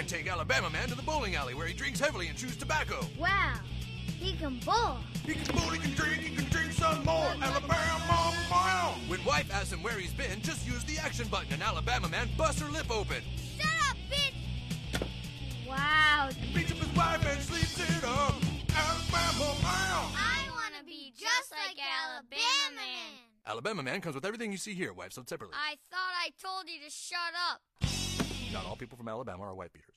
man take Alabama Man to the bowling alley where he drinks heavily and chews tobacco. Wow, he can bowl. He can bowl, he can drink some more. Alabama Man. When wife asks him where he's been, just use the action button and Alabama Man busts her lip open. Shut up, bitch! Wow. Beats up his wife and sleeps it up. Alabama Man. I want to be just like Alabama Man. Alabama Man comes with everything you see here, wife, sold separately. I thought I told you to shut up. Not all people from Alabama are white beaters.